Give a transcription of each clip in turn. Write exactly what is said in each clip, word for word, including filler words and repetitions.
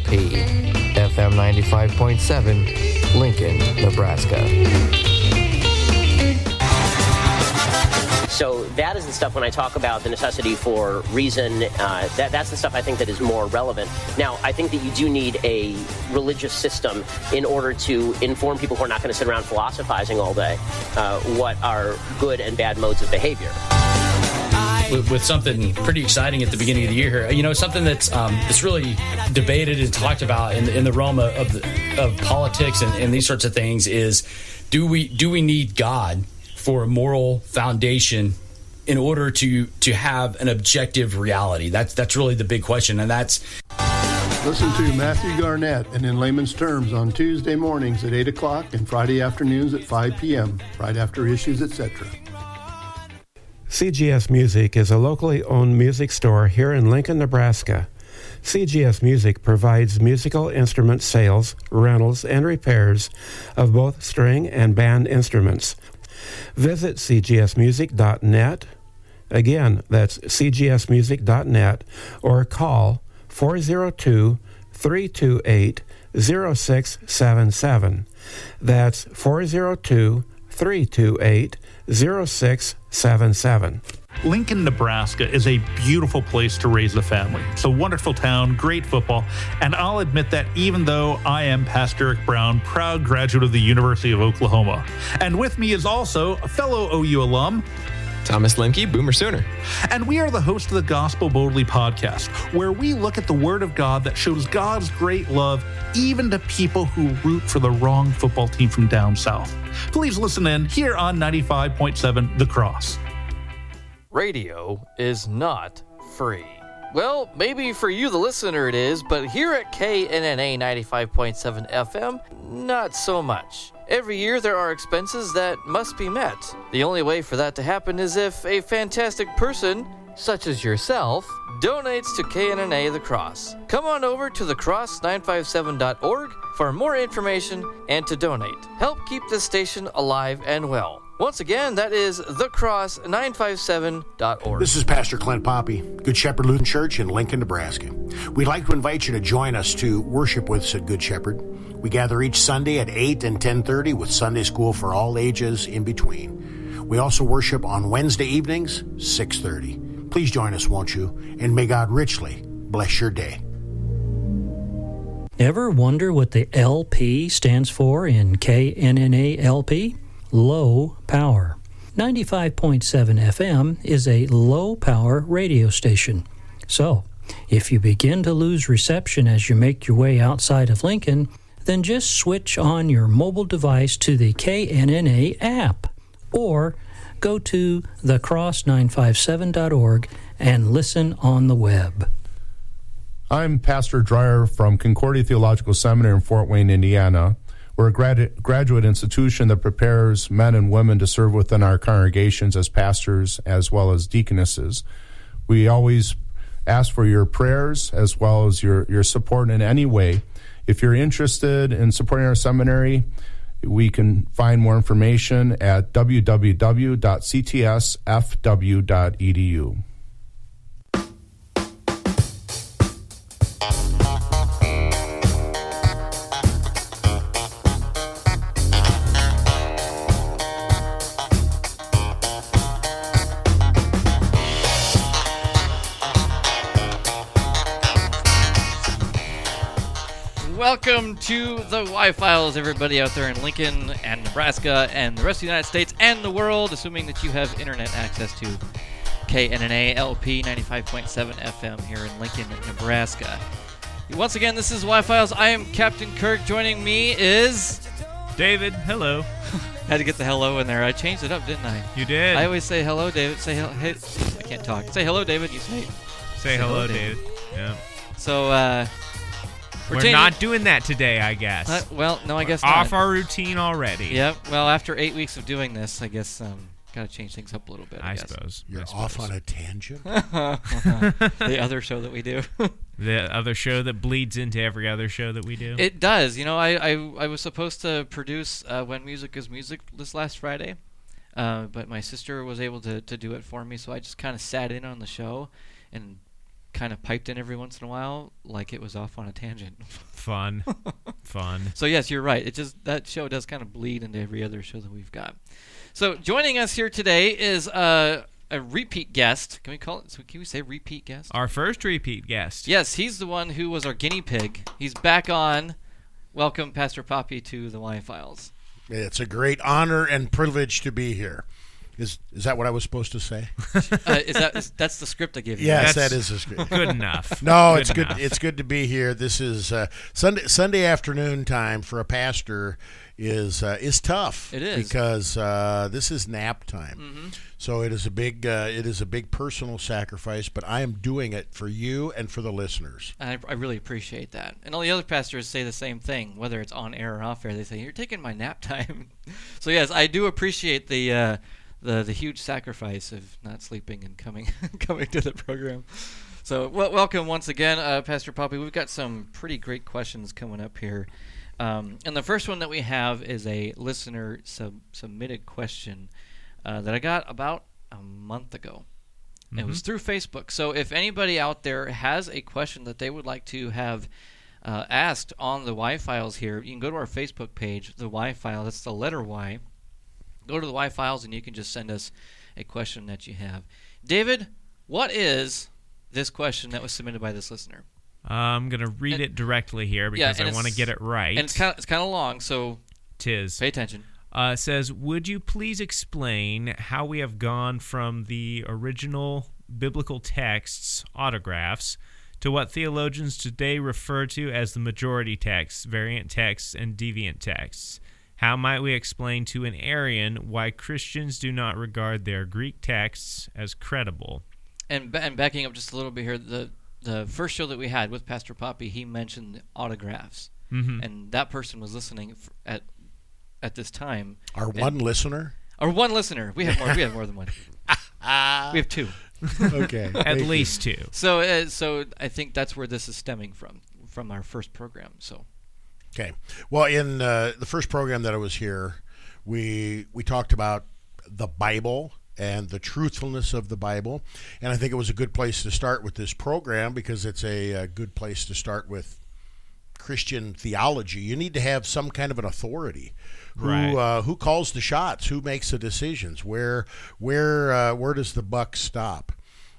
P, F M ninety-five point seven, Lincoln, Nebraska. So that is the stuff when I talk about the necessity for reason, uh, that, that's the stuff I think that is more relevant. Now, I think that you do need a religious system in order to inform people who are not going to sit around philosophizing all day uh, what are good and bad modes of behavior. With, with something pretty exciting at the beginning of the year here, you know, something that's um, that's really debated and talked about in, in the realm of of, the, of politics and, and these sorts of things is, do we do we need God for a moral foundation in order to to have an objective reality? That's that's really the big question, and that's. Listen to Matthew Garnett and In Layman's Terms on Tuesday mornings at eight o'clock and Friday afternoons at five p.m., right after Issues, et cetera. C G S Music is a locally owned music store here in Lincoln, Nebraska. C G S Music provides musical instrument sales, rentals, and repairs of both string and band instruments. Visit c g s music dot net. Again, that's c g s music dot net, or call four oh two, three two eight, oh six seven seven. That's four oh two, three two eight, oh six seven seven. Lincoln, Nebraska is a beautiful place to raise a family. It's a wonderful town, great football, and I'll admit that even though I am Pastor Eric Brown, proud graduate of the University of Oklahoma. And with me is also a fellow O U alum, Thomas Lemke, Boomer Sooner. And we are the host of the Gospel Boldly podcast, where we look at the Word of God that shows God's great love even to people who root for the wrong football team from down south. Please listen in here on ninety-five point seven The Cross. Radio is not free. Well, maybe for you, the listener, it is, but here at K N N A ninety-five point seven F M, not so much. Every year there are expenses that must be met. The only way for that to happen is if a fantastic person, such as yourself, donates to K N N A The Cross. Come on over to the cross nine five seven dot org for more information and to donate. Help keep this station alive and well. Once again, that is the cross nine five seven dot org. This is Pastor Clint Poppy, Good Shepherd Lutheran Church in Lincoln, Nebraska. We'd like to invite you to join us to worship with us at Good Shepherd. We gather each Sunday at eight and ten thirty with Sunday school for all ages in between. We also worship on Wednesday evenings, six thirty. Please join us, won't you? And may God richly bless your day. Ever wonder what the L P stands for in K N N A L P? Low power. ninety-five point seven F M is a low-power radio station. So, if you begin to lose reception as you make your way outside of Lincoln, then just switch on your mobile device to the K N N A app, or go to the cross nine five seven dot org and listen on the web. I'm Pastor Dreyer from Concordia Theological Seminary in Fort Wayne, Indiana. We're a grad- graduate institution that prepares men and women to serve within our congregations as pastors as well as deaconesses. We always ask for your prayers as well as your, your support in any way. If you're interested in supporting our seminary, we can find more information at w w w dot c t s f w dot e d u. Welcome to the Y-Files, everybody out there in Lincoln and Nebraska and the rest of the United States and the world, assuming that you have internet access to K N N A L P ninety-five point seven F M here in Lincoln, Nebraska. Once again, this is Y-Files. I am Captain Kirk. Joining me is... David. Hello. Had to get the hello in there. I changed it up, didn't I? You did. I always say hello, David. Say hello. Hey, I can't talk. Say hello, David. You say... Say, say hello, hello, David. David. Yeah. So, uh... We're, We're not doing that today, I guess. Uh, well, no, I guess We're not. Off our routine already. Yep. Well, after eight weeks of doing this, I guess um, got to change things up a little bit. I, I guess. suppose. You're I off suppose. on a tangent? The other show that we do. The other show that bleeds into every other show that we do? It does. You know, I, I, I was supposed to produce uh, When Music is Music this last Friday, uh, but my sister was able to, to do it for me, so I just kind of sat in on the show and kind of piped in every once in a while, like it was off on a tangent. Fun. Fun. So yes, you're right. It just that show does kind of bleed into every other show that we've got. So joining us here today is uh, a repeat guest. Can we call it? So can we say repeat guest? Our first repeat guest. Yes, he's the one who was our guinea pig. He's back on. Welcome, Pastor Poppy, to the Y-Files. It's a great honor and privilege to be here. Is is that what I was supposed to say? uh, is that is, that's the script I gave you? Yes, that's that is the script. Good enough. No, good it's enough. good. It's good to be here. This is uh, Sunday Sunday afternoon time for a pastor is uh, is tough. It is because uh, this is nap time. Mm-hmm. So it is a big uh, it is a big personal sacrifice, but I am doing it for you and for the listeners. I, I really appreciate that. And all the other pastors say the same thing, whether it's on air or off air. They say, "You're taking my nap time." So yes, I do appreciate the. Uh, The the huge sacrifice of not sleeping and coming coming to the program. So well, welcome once again, uh, Pastor Poppy. We've got some pretty great questions coming up here, um, and the first one that we have is a listener sub- submitted question uh, that I got about a month ago. Mm-hmm. It was through Facebook. So if anybody out there has a question that they would like to have uh, asked on the Y-Files here, you can go to our Facebook page, the Y-File. That's the letter Y. Go to the Y-Files, and you can just send us a question that you have. David, what is this question that was submitted by this listener? Uh, I'm going to read and, it directly here because yeah, I want to get it right. And it's kind of it's kind of long, so Tis. Pay attention. Uh, it says, would you please explain how we have gone from the original biblical texts, autographs, to what theologians today refer to as the majority texts, variant texts, and deviant texts? How might we explain to an Arian why Christians do not regard their Greek texts as credible? And and backing up just a little bit here, the the first show that we had with Pastor Poppy, he mentioned autographs, mm-hmm. and that person was listening at at this time. Our one listener. Our one listener. We have more. We have more than one. We have two. Okay, at least two. So uh, so I think that's where this is stemming from, from our first program. So. Okay. Well, in uh, the first program that I was here, we we talked about the Bible and the truthfulness of the Bible, and I think it was a good place to start with this program because it's a, a good place to start with Christian theology. You need to have some kind of an authority who right. uh, who calls the shots, who makes the decisions, where where uh, where does the buck stop,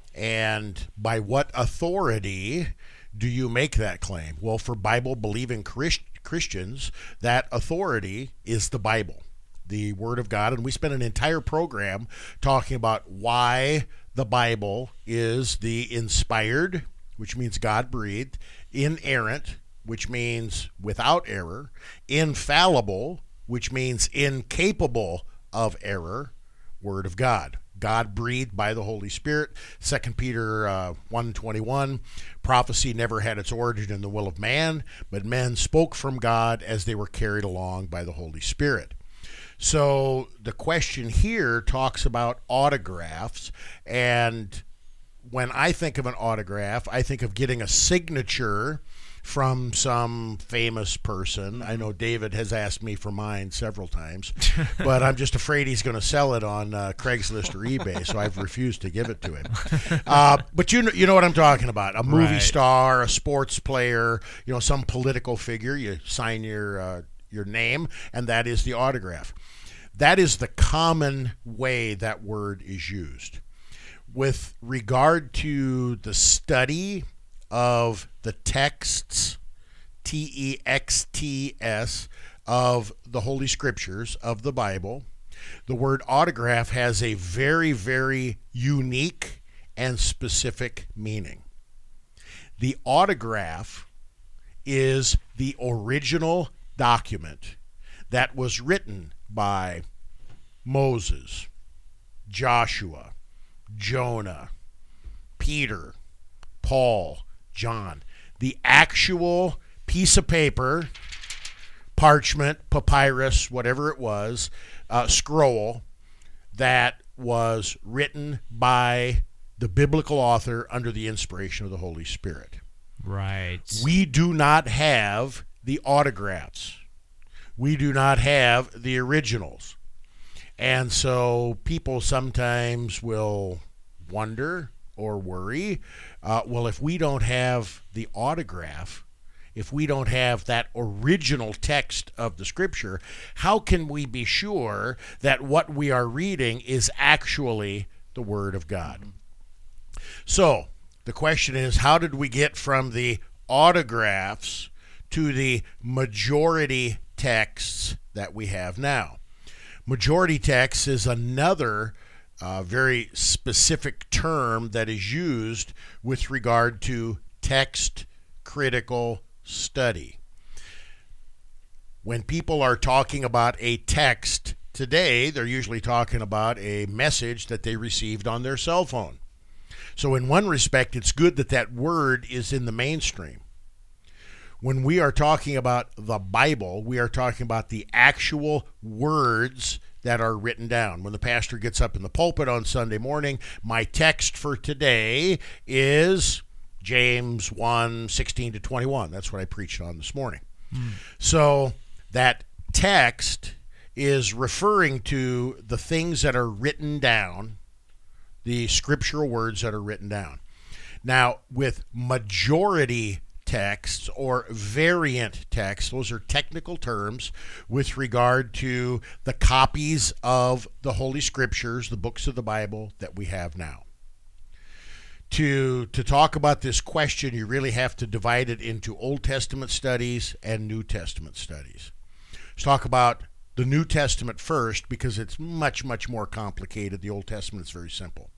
and by what authority do you make that claim? Well, for Bible-believing Christ- Christians, that authority is the Bible, the Word of God. And we spent an entire program talking about why the Bible is the inspired, which means God-breathed, inerrant, which means without error, infallible, which means incapable of error, Word of God. God breathed by the Holy Spirit. Second Peter uh, one twenty-one, prophecy never had its origin in the will of man, but men spoke from God as they were carried along by the Holy Spirit. So the question here talks about autographs, and when I think of an autograph, I think of getting a signature from some famous person. I know David has asked me for mine several times, but I'm just afraid he's going to sell it on uh, Craigslist or eBay, so I've refused to give it to him. Uh, but you know, you know what I'm talking about. A movie right. star, a sports player, you know, some political figure. You sign your uh, your name, and that is the autograph. That is the common way that word is used. With regard to the study of the texts, T E X T S, of the Holy Scriptures, of the Bible, the word autograph has a very, very unique and specific meaning. The autograph is the original document that was written by Moses, Joshua, Jonah, Peter, Paul, John. The actual piece of paper, parchment, papyrus, whatever it was, uh, scroll that was written by the biblical author under the inspiration of the Holy Spirit. Right. We do not have the autographs. We do not have the originals. And so people sometimes will wonder or worry. Uh, well, if we don't have the autograph, if we don't have that original text of the Scripture, how can we be sure that what we are reading is actually the Word of God? So the question is, how did we get from the autographs to the majority texts that we have now? Majority text is another uh, very specific term that is used with regard to text critical study. When people are talking about a text today, they're usually talking about a message that they received on their cell phone. So in one respect, it's good that that word is in the mainstream. When we are talking about the Bible, we are talking about the actual words that are written down. When the pastor gets up in the pulpit on Sunday morning, my text for today is James one, sixteen to twenty-one. That's what I preached on this morning. Mm. So that text is referring to the things that are written down, the scriptural words that are written down. Now, with majority texts or variant texts, those are technical terms with regard to the copies of the Holy Scriptures, the books of the Bible that we have now. To, to talk about this question, you really have to divide it into Old Testament studies and New Testament studies. Let's talk about the New Testament first, because it's much, much more complicated. The Old Testament is very simple.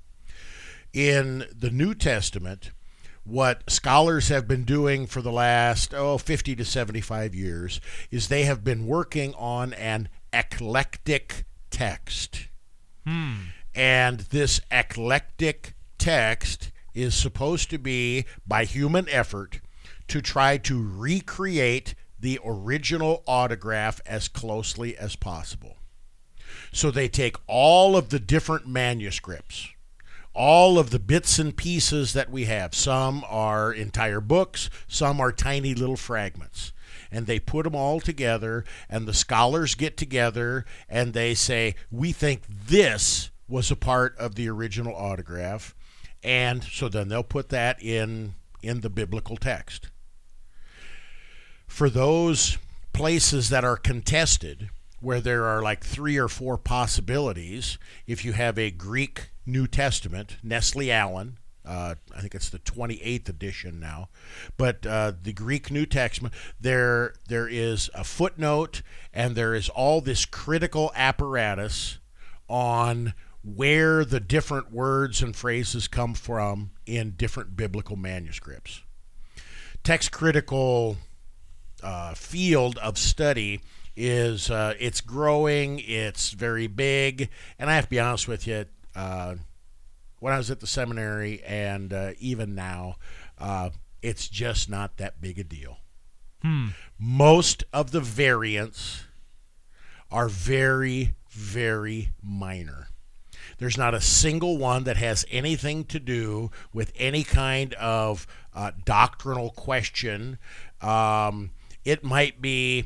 In the New Testament, what scholars have been doing for the last, oh, fifty to seventy-five years is they have been working on an eclectic text. Hmm. And this eclectic text is supposed to be, by human effort, to try to recreate the original autograph as closely as possible. So they take all of the different manuscripts, all of the bits and pieces that we have. Some are entire books, some are tiny little fragments. And they put them all together, and the scholars get together, and they say, we think this was a part of the original autograph. And so then they'll put that in, in the biblical text. For those places that are contested, where there are like three or four possibilities, if you have a Greek New Testament, Nestle Allen, uh, I think it's the twenty-eighth edition now, but uh, the Greek New Testament, there there is a footnote, and there is all this critical apparatus on where the different words and phrases come from in different biblical manuscripts. Text critical uh, field of study is uh, it's growing, it's very big, and I have to be honest with you, uh, when I was at the seminary and uh, even now, uh, it's just not that big a deal. Hmm. Most of the variants are very, very minor. There's not a single one that has anything to do with any kind of uh, doctrinal question. Um, it might be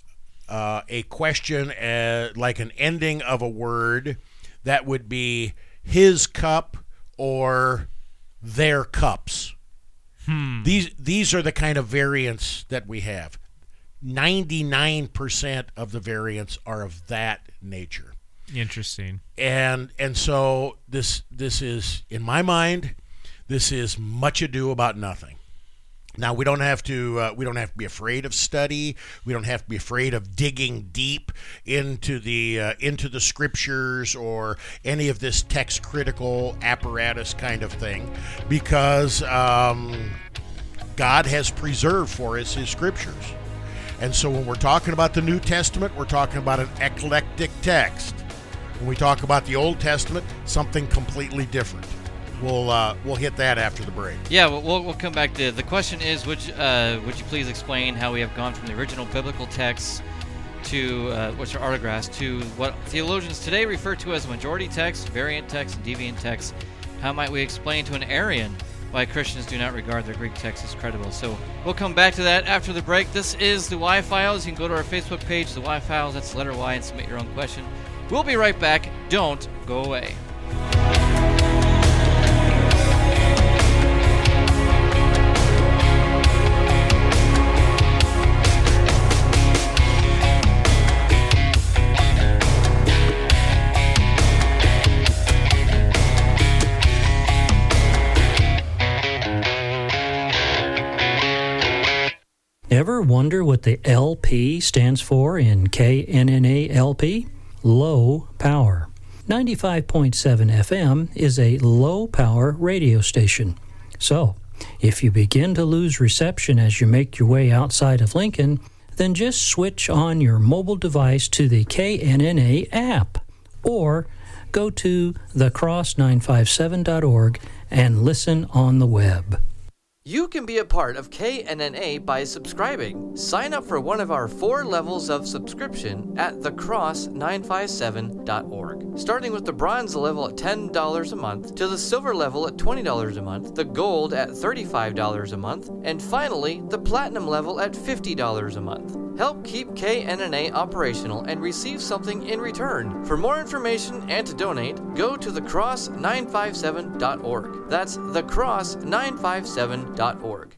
uh, a question uh, like an ending of a word that would be his cup or their cups. Hmm. These these are the kind of variants that we have. ninety-nine percent of the variants are of that nature. Interesting. And and so this this is, in my mind, this is much ado about nothing. Now we don't have to uh, we don't have to be afraid of study. We don't have to be afraid of digging deep into the uh, into the scriptures or any of this text critical apparatus kind of thing, because um, God has preserved for us His scriptures. And so when we're talking about the New Testament, we're talking about an eclectic text. When we talk about the Old Testament, something completely different. We'll uh, we'll hit that after the break. Yeah, we'll we'll come back to the question is, would you, uh, would you please explain how we have gone from the original biblical texts to uh, which are autographs to what theologians today refer to as majority text, variant text, and deviant text? How might we explain to an Arian why Christians do not regard their Greek text as credible? So we'll come back to that after the break. This is the Y-Files. You can go to our Facebook page, the Y-Files. That's the letter Y, and submit your own question. We'll be right back. Don't go away. Ever wonder what the L P stands for in K N N A L P? Low power. ninety-five point seven F M is a low-power radio station. So, if you begin to lose reception as you make your way outside of Lincoln, then just switch on your mobile device to the K N N A app, or go to the cross nine five seven dot org and listen on the web. You can be a part of K N N A by subscribing. Sign up for one of our four levels of subscription at the cross nine five seven dot org. Starting with the bronze level at ten dollars a month, to the silver level at twenty dollars a month, the gold at thirty-five dollars a month, and finally, the platinum level at fifty dollars a month. Help keep K N N A operational and receive something in return. For more information and to donate, go to the cross nine five seven dot org. That's the cross nine five seven dot org.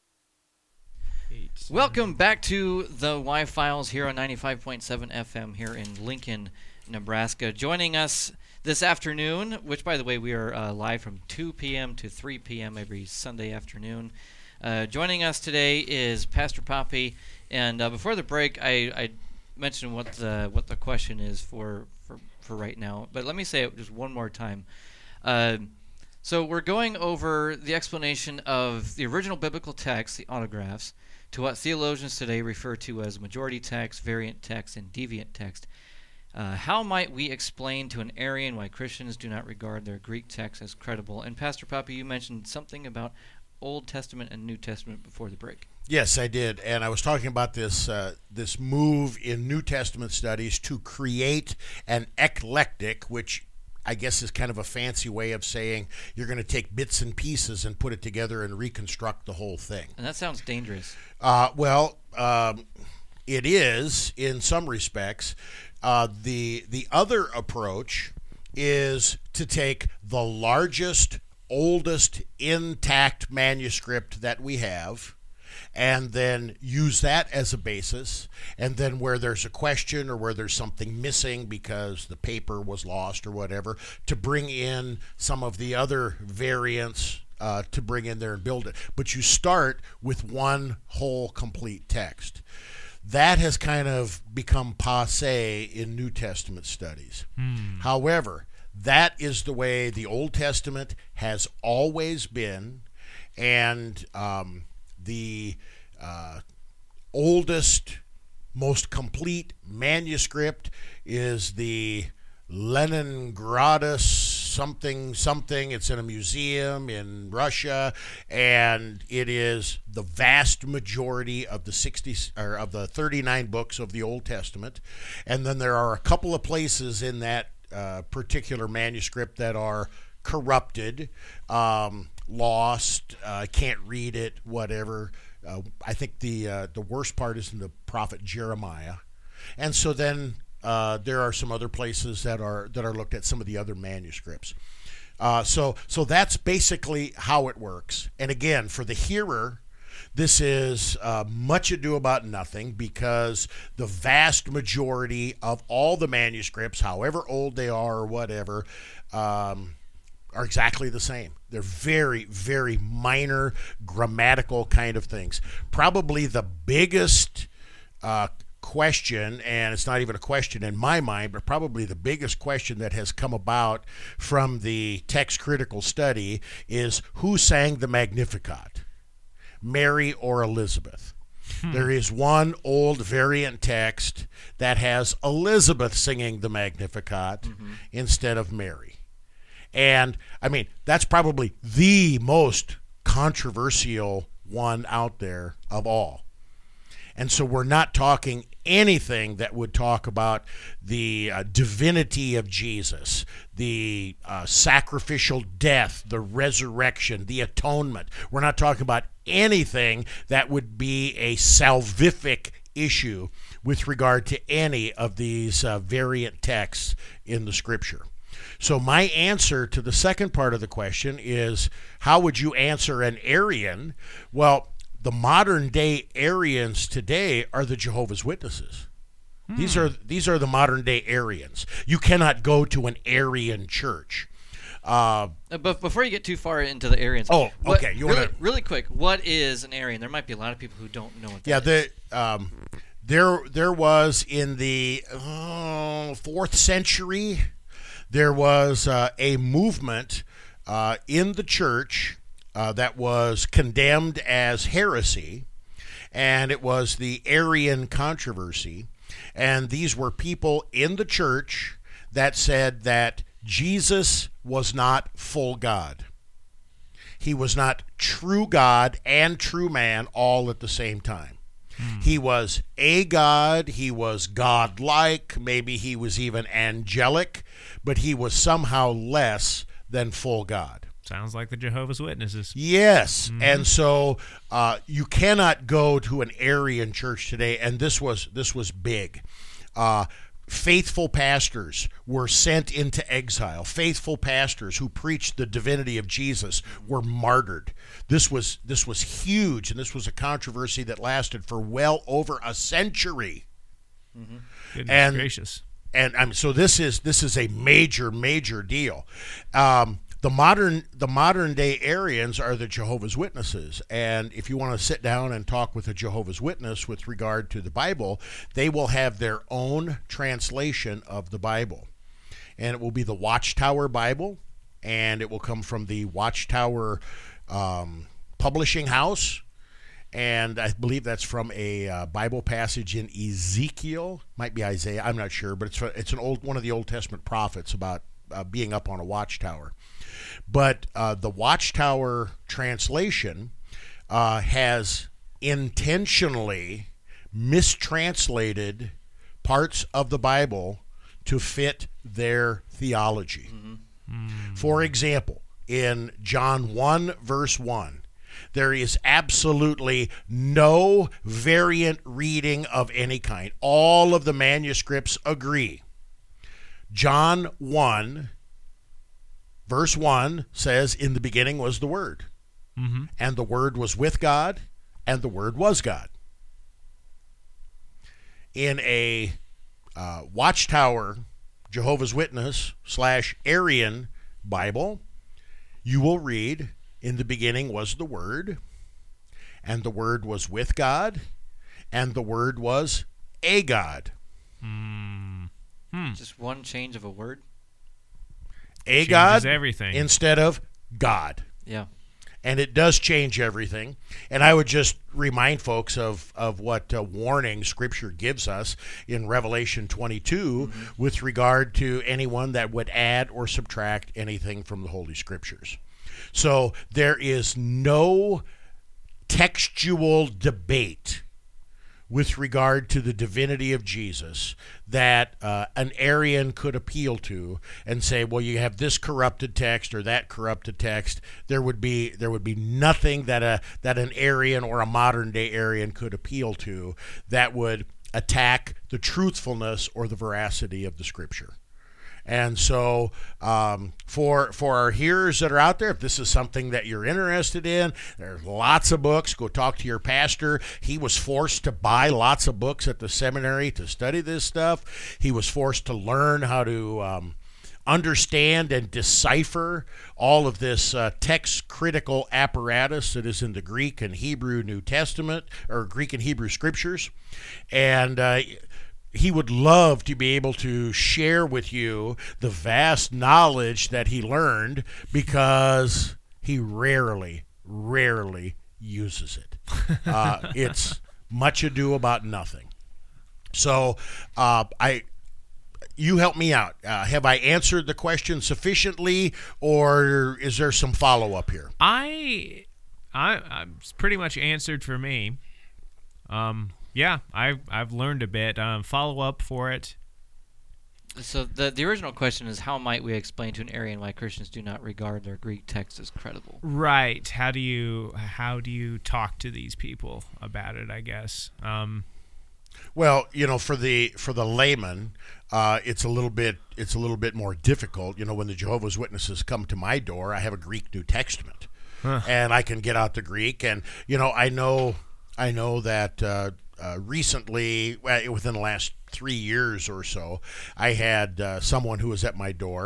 Welcome back to the Y-Files here on ninety-five point seven F M here in Lincoln, Nebraska. Joining us this afternoon, which, by the way, we are uh, live from two p.m. to three p.m. every Sunday afternoon. Uh, joining us today is Pastor Poppy. And uh, before the break, I, I mentioned what the what the question is for, for, for right now. But let me say it just one more time. Uh, so we're going over the explanation of the original biblical text, the autographs, to what theologians today refer to as majority text, variant text, and deviant text. Uh, how might we explain to an Arian why Christians do not regard their Greek text as credible? And Pastor Poppy, you mentioned something about Old Testament and New Testament before the break. Yes, I did, and I was talking about this uh, this move in New Testament studies to create an eclectic, which I guess is kind of a fancy way of saying you're going to take bits and pieces and put it together and reconstruct the whole thing. And that sounds dangerous. Uh, well, um, it is in some respects. Uh, the the other approach is to take the largest, oldest intact manuscript that we have, and then use that as a basis, and then where there's a question or where there's something missing because the paper was lost or whatever, to bring in some of the other variants uh, to bring in there and build it. But you start with one whole complete text. That has kind of become passé in New Testament studies. Hmm. However, that is the way the Old Testament has always been, and um, the uh, oldest, most complete manuscript is the Leningradus something something. It's in a museum in Russia, and it is the vast majority of the sixty or of the thirty-nine books of the Old Testament. And then there are a couple of places in that uh, particular manuscript that are corrupted, um, lost, uh, can't read it, whatever. Uh, I think the uh, the worst part is in the prophet Jeremiah. And so then uh, there are some other places that are that are looked at, some of the other manuscripts. Uh, so so that's basically how it works. And again, for the hearer, this is uh, much ado about nothing, because the vast majority of all the manuscripts, however old they are or whatever, um, are exactly the same. They're very, very minor grammatical kind of things. Probably the biggest uh, question, and it's not even a question in my mind, but probably the biggest question that has come about from the text critical study is, who sang the Magnificat? Mary or Elizabeth? Hmm. There is one old variant text that has Elizabeth singing the Magnificat mm-hmm. instead of Mary. And, I mean, that's probably the most controversial one out there of all. And so we're not talking anything that would talk about the uh, divinity of Jesus, the uh, sacrificial death, the resurrection, the atonement. We're not talking about anything that would be a salvific issue with regard to any of these uh, variant texts in the Scripture. So my answer to the second part of the question is, how would you answer an Arian? Well, the modern day Arians today are the Jehovah's Witnesses. Hmm. These are these are the modern day Arians. You cannot go to an Arian church. Uh, but before you get too far into the Arians, oh, what, okay. You really, want to really quick? What is an Arian? There might be a lot of people who don't know what that yeah, is. the um, there there was in the uh, fourth century, there was uh, a movement uh, in the church uh, that was condemned as heresy, and it was the Arian controversy. And these were people in the church that said that Jesus was not full God. He was not true God and true man all at the same time. Hmm. He was a God, he was God-like, maybe he was even angelic, but he was somehow less than full God. Sounds like the Jehovah's Witnesses. Yes, mm-hmm. and so uh, you cannot go to an Arian church today, and this was this was big. Uh, faithful pastors were sent into exile. Faithful pastors who preached the divinity of Jesus were martyred. This was this was huge, and this was a controversy that lasted for well over a century. Mm-hmm. Goodness and, gracious! And um, so this is this is a major major deal. Um, The modern the modern day Arians are the Jehovah's Witnesses, and if you want to sit down and talk with a Jehovah's Witness with regard to the Bible, they will have their own translation of the Bible, and it will be the Watchtower Bible, and it will come from the Watchtower um, Publishing House, and I believe that's from a uh, Bible passage in Ezekiel, might be Isaiah, I'm not sure, but it's it's an old one of the Old Testament prophets about uh, being up on a watchtower. But uh, the Watchtower translation uh, has intentionally mistranslated parts of the Bible to fit their theology. Mm-hmm. Mm. For example, in John one, verse one, there is absolutely no variant reading of any kind. All of the manuscripts agree. John one, verse one says, in the beginning was the Word, mm-hmm. and the Word was with God, and the Word was God. In a uh, Watchtower Jehovah's Witness slash Arian Bible, you will read, in the beginning was the Word, and the Word was with God, and the Word was a God. Mm. Hmm. Just one change of a word? A God everything. Instead of God. Yeah. And it does change everything. And I would just remind folks of, of what uh, warning Scripture gives us in Revelation twenty-two mm-hmm. with regard to anyone that would add or subtract anything from the Holy Scriptures. So there is no textual debate with regard to the divinity of Jesus that uh, an Arian could appeal to and say, well, you have this corrupted text or that corrupted text. There would be there would be nothing that a that an Arian or a modern day Arian could appeal to that would attack the truthfulness or the veracity of the Scripture. And so um, for for our hearers that are out there, if this is something that you're interested in, there's lots of books. Go talk to your pastor. He was forced to buy lots of books at the seminary to study this stuff. He was forced to learn how to um, understand and decipher all of this uh, text-critical apparatus that is in the Greek and Hebrew New Testament, or Greek and Hebrew Scriptures. And uh he would love to be able to share with you the vast knowledge that he learned, because he rarely, rarely uses it. Uh, it's much ado about nothing. So uh, I, you help me out. Uh, have I answered the question sufficiently, or is there some follow-up here? I, I, I'm pretty much answered for me. Um. Yeah, I've I've learned a bit. Um, follow up for it. So the the original question is, how might we explain to an Arian why Christians do not regard their Greek text as credible? Right. How do you how do you talk to these people about it? I guess. Um, well, you know, for the for the layman, uh, it's a little bit it's a little bit more difficult. You know, when the Jehovah's Witnesses come to my door, I have a Greek New Testament, huh. and I can get out the Greek, and you know, I know I know that. Uh, Uh, recently, within the last three years or so, I had uh, someone who was at my door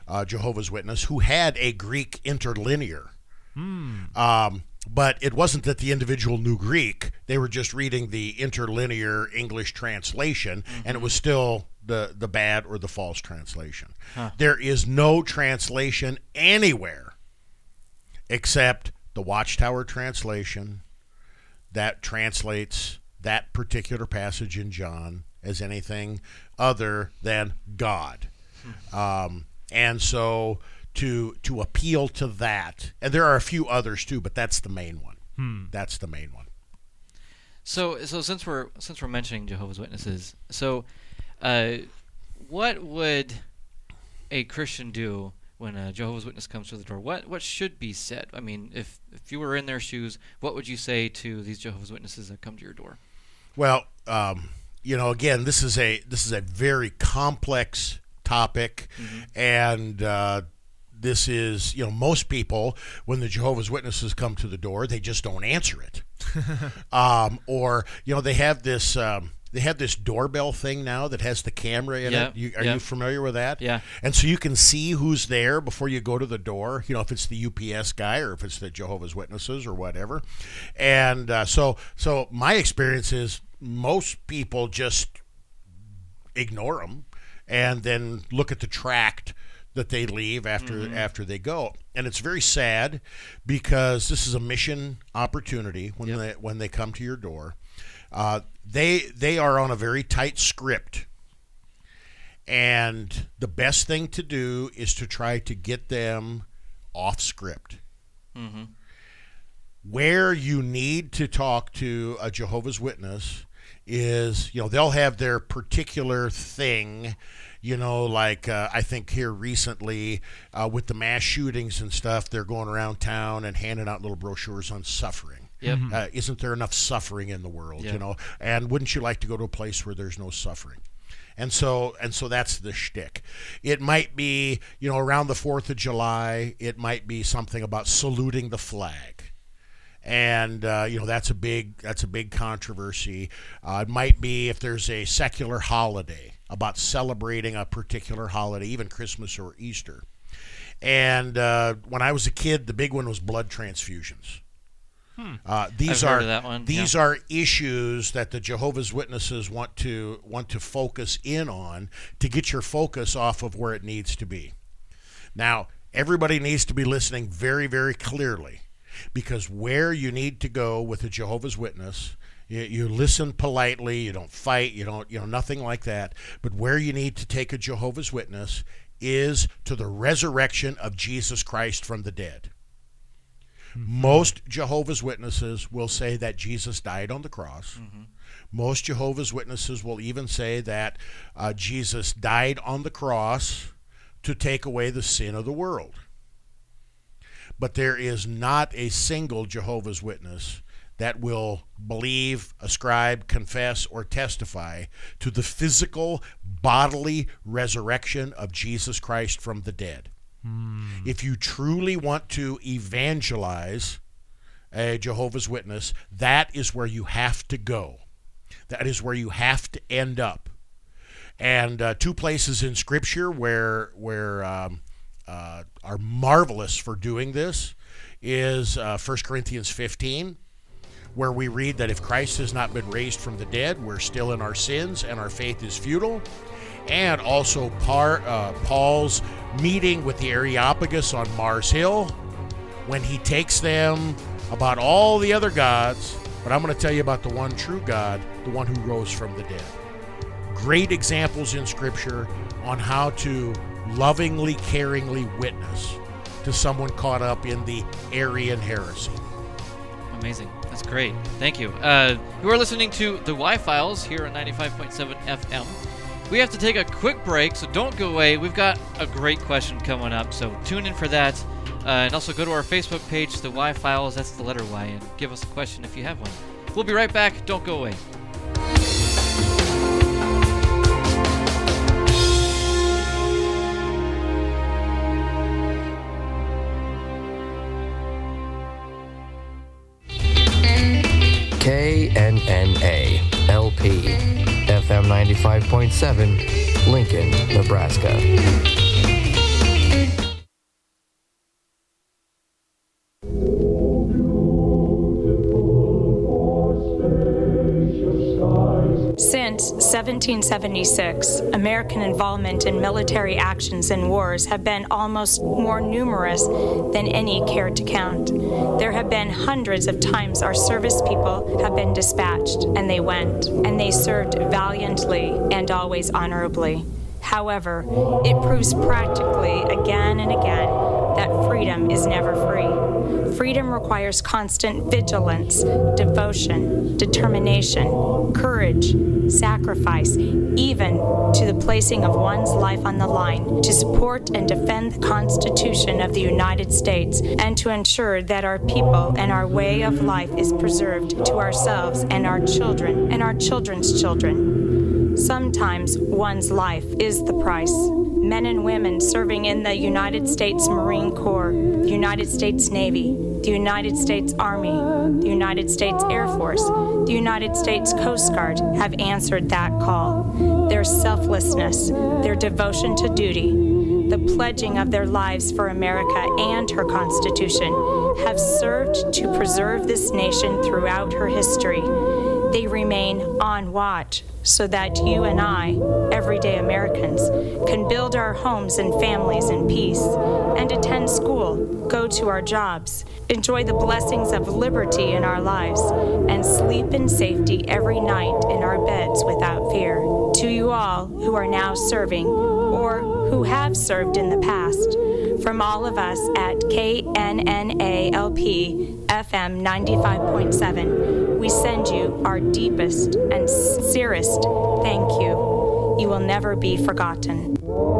uh, Jehovah's Witness who had a Greek interlinear. Hmm. Um, but it wasn't that the individual knew Greek. They were just reading the interlinear English translation, mm-hmm. and it was still the, the bad or the false translation. Huh. There is no translation anywhere except the Watchtower translation that translates that particular passage in John as anything other than God. Hmm. Um, and so to to appeal to that, and there are a few others too, but that's the main one. Hmm. That's the main one. So so since we're since we're mentioning Jehovah's Witnesses, so uh, what would a Christian do when a Jehovah's Witness comes to the door? What what should be said? I mean, if if you were in their shoes, what would you say to these Jehovah's Witnesses that come to your door? Well, um, you know, again, this is a this is a very complex topic, mm-hmm. and uh, this is, you know, most people, when the Jehovah's Witnesses come to the door, they just don't answer it, um, or you know, they have this. Um, They have this doorbell thing now that has the camera in yeah, it. You, are yeah. you familiar with that? Yeah. And so you can see who's there before you go to the door, you know, if it's the U P S guy or if it's the Jehovah's Witnesses or whatever. And uh, so so my experience is most people just ignore them and then look at the tract that they leave after mm-hmm. after they go. And it's very sad because this is a mission opportunity when yep. they when they come to your door. Uh, they they are on a very tight script, and the best thing to do is to try to get them off script. Mm-hmm. Where you need to talk to a Jehovah's Witness is, you know, they'll have their particular thing, you know, like uh, I think here recently uh, with the mass shootings and stuff, they're going around town and handing out little brochures on suffering. Yep. Uh, isn't there enough suffering in the world, yep. you know? And wouldn't you like to go to a place where there's no suffering? And so and so that's the shtick. It might be, you know, around the fourth of July, it might be something about saluting the flag. And, uh, you know, that's a big that's a big controversy. Uh, it might be if there's a secular holiday about celebrating a particular holiday, even Christmas or Easter. And uh, when I was a kid, the big one was blood transfusions. Hmm. Uh, these I've are heard of that one. these yeah. are issues that the Jehovah's Witnesses want to want to focus in on to get your focus off of where it needs to be. Now, everybody needs to be listening very, very clearly, because where you need to go with a Jehovah's Witness, you, you listen politely, you don't fight, you don't, you know, nothing like that. But where you need to take a Jehovah's Witness is to the resurrection of Jesus Christ from the dead. Most Jehovah's Witnesses will say that Jesus died on the cross. Mm-hmm. Most Jehovah's Witnesses will even say that uh, Jesus died on the cross to take away the sin of the world. But there is not a single Jehovah's Witness that will believe, ascribe, confess, or testify to the physical, bodily resurrection of Jesus Christ from the dead. If you truly want to evangelize a Jehovah's Witness, that is where you have to go. That is where you have to end up. And uh, two places in Scripture where where um, uh, are marvelous for doing this is uh, First Corinthians fifteen, where we read that if Christ has not been raised from the dead, we're still in our sins and our faith is futile. And also par, uh, Paul's meeting with the Areopagus on Mars Hill, when he takes them about all the other gods, but I'm going to tell you about the one true God, the one who rose from the dead. Great examples in Scripture on how to lovingly, caringly witness to someone caught up in the Arian heresy. Amazing. That's great. Thank you. Uh, you are listening to The Y-Files here on ninety-five point seven F M. We have to take a quick break, so don't go away. We've got a great question coming up, so tune in for that. Uh, and also go to our Facebook page, The Y-Files, that's the letter Y, and give us a question if you have one. We'll be right back. Don't go away. K N N A L P F M ninety-five point seven, Lincoln, Nebraska. Since seventeen seventy-six, American involvement in military actions and wars have been almost more numerous than any care to count. There have been hundreds of times our service people have been dispatched, and they went, and they served valiantly and always honorably. However, it proves practically again and again that freedom is never free. Freedom requires constant vigilance, devotion, determination, courage, sacrifice, even to the placing of one's life on the line to support and defend the Constitution of the United States and to ensure that our people and our way of life is preserved to ourselves and our children and our children's children. Sometimes one's life is the price. Men and women serving in the United States Marine Corps, the United States Navy, the United States Army, the United States Air Force, the United States Coast Guard have answered that call. Their selflessness, their devotion to duty, the pledging of their lives for America and her Constitution have served to preserve this nation throughout her history. They remain on watch so that you and I, everyday Americans, can build our homes and families in peace and attend school, go to our jobs, enjoy the blessings of liberty in our lives, and sleep in safety every night in our beds without fear. To you all who are now serving or who have served in the past, from all of us at K N N A L P F M ninety-five point seven, we send you our deepest and sincerest thank you. You will never be forgotten.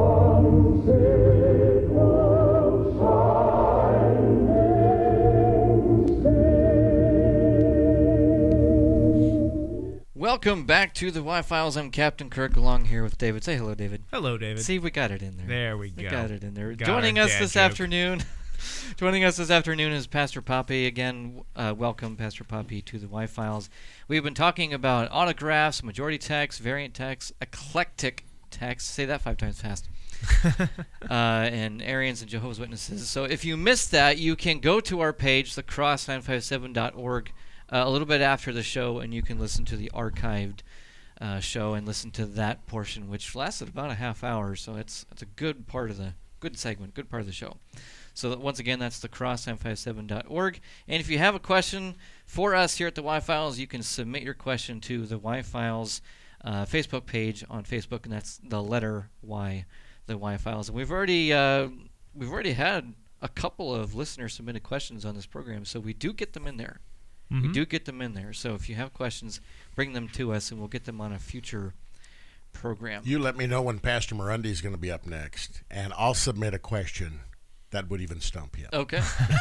Welcome back to the Y-Files. I'm Captain Kirk, along here with David. Say hello, David. Hello, David. See, we got it in there. There we go. We got it in there. Got Joining us this joke. afternoon, joining us this afternoon is Pastor Poppy. Again, uh, welcome, Pastor Poppy, to the Y-Files. We've been talking about autographs, majority text, variant text, eclectic text. Say that five times fast. uh, and Arians and Jehovah's Witnesses. So if you missed that, you can go to our page, the cross nine five seven dot org. Uh, a little bit after the show, and you can listen to the archived uh, show and listen to that portion, which lasted about a half hour. So it's it's a good part of the good segment, good part of the show. So that once again, that's the cross nine five seven dot org. And if you have a question for us here at the Y-Files, you can submit your question to the Y-Files uh, Facebook page on Facebook, and that's the letter Y, the Y-Files. And we've already uh, we've already had a couple of listener submitted questions on this program, so we do get them in there. Mm-hmm. We do get them in there. So if you have questions, bring them to us, and we'll get them on a future program. You let me know when Pastor Morundy is going to be up next, and I'll submit a question that would even stump you. Okay.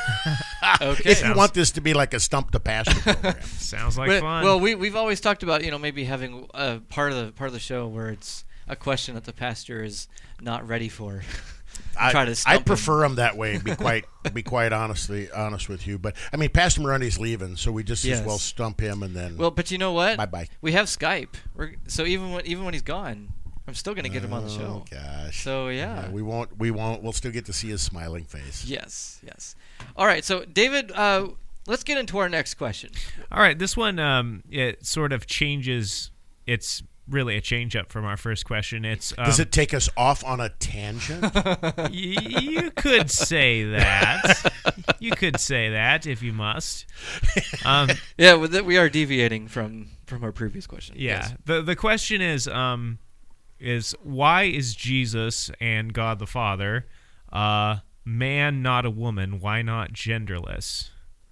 okay. If you want this to be like a Stump the Pastor program. Sounds like but, fun. Well, we, we've always talked about, you know, maybe having a part of the part of the show where it's a question that the pastor is not ready for. I, Try to I stump prefer him. them that way. Be quite, be quite honestly honest with you. But I mean, Pastor Morundy's leaving, so we just Yes. as well stump him and then. Well, but you know what? Bye bye. We have Skype. We're, so even when even when he's gone, I'm still going to get him on the show. Oh gosh. So yeah. yeah. We won't. We won't. We'll still get to see his smiling face. Yes. Yes. All right. So David, uh, let's get into our next question. All right. This one, um, it sort of changes. It's really a change up from our first question. It's um, Does it take us off on a tangent? y- you could say that. You could say that if you must. Um, yeah, well, th- we are deviating from, from our previous question. Yeah. Yes. The the question is um, is why is Jesus and God the Father uh, man, not a woman? Why not genderless?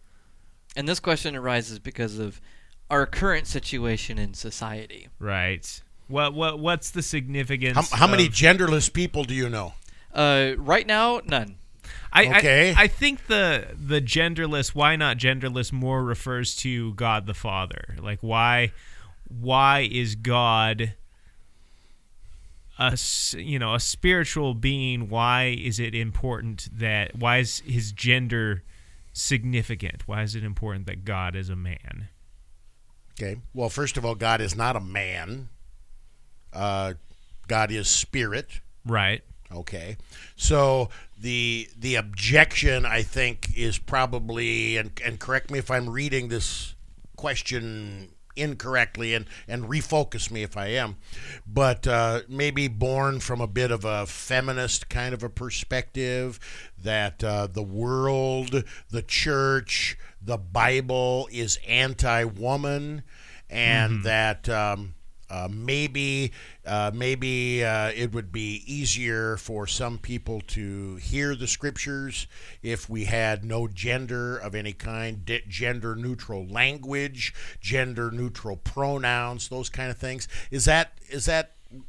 And this question arises because of our current situation in society. Right. What what what's the significance? How, how many of, genderless people do you know? Uh, right now, none. I, okay. I, I think the the genderless, why not genderless, more refers to God the Father. Like why why is God a you know a spiritual being? Why is it important that why is his gender significant? Why is it important that God is a man? Okay. Well, first of all, God is not a man. Uh, God is spirit. Right. Okay. So the the objection, I think, is probably, and, and correct me if I'm reading this question incorrectly and, and refocus me if I am, but uh, maybe born from a bit of a feminist kind of a perspective that uh, the world, the church, the Bible is anti-woman, and mm-hmm. that um, uh, maybe uh, maybe uh, it would be easier for some people to hear the scriptures if we had no gender of any kind, de- gender-neutral language, gender-neutral pronouns, those kind of things. Is that is that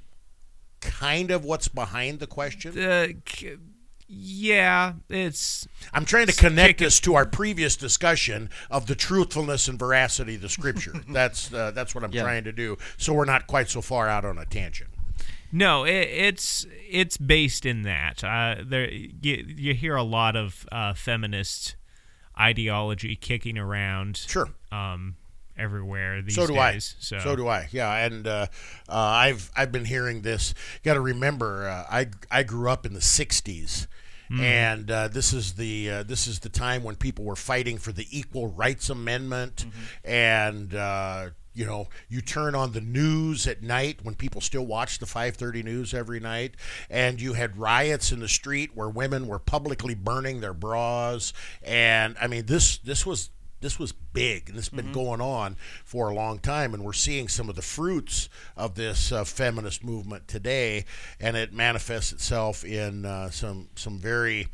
kind of what's behind the question? Uh, c- Yeah, it's... I'm trying to connect this to our previous discussion of the truthfulness and veracity of the Scripture. That's uh, that's what I'm yeah. trying to do, so we're not quite so far out on a tangent. No, it, it's it's based in that. Uh, there, you, you hear a lot of uh, feminist ideology kicking around. Sure. Um, everywhere these so do days. I. So. so do I. Yeah, and uh, uh, I've I've been hearing this. You got to remember, uh, I I grew up in the sixties. Mm. And uh, this is the uh, this is the time when people were fighting for the Equal Rights Amendment, mm-hmm. and uh, you know, you turn on the news at night when people still watch the five thirty news every night, and you had riots in the street where women were publicly burning their bras, and I mean this this was. This was big, and this has been mm-hmm. going on for a long time, and we're seeing some of the fruits of this uh, feminist movement today, and it manifests itself in uh, some some very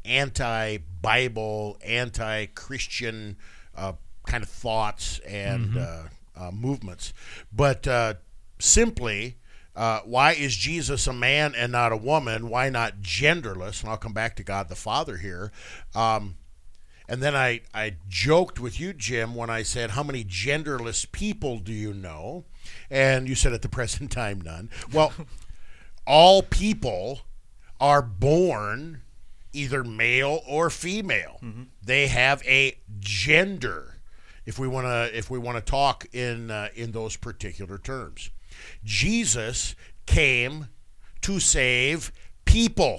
anti-Bible, anti-Christian uh, kind of thoughts and mm-hmm. uh, uh, movements. But uh, simply, uh, why is Jesus a man and not a woman? Why not genderless? And I'll come back to God the Father here. Um, And then I, I joked with you, Jim, when I said, how many genderless people do you know? And you said at the present time, none. Well, all people are born either male or female. Mm-hmm. They have a gender, if we want to if we want to talk in uh, in those particular terms. Jesus came to save people.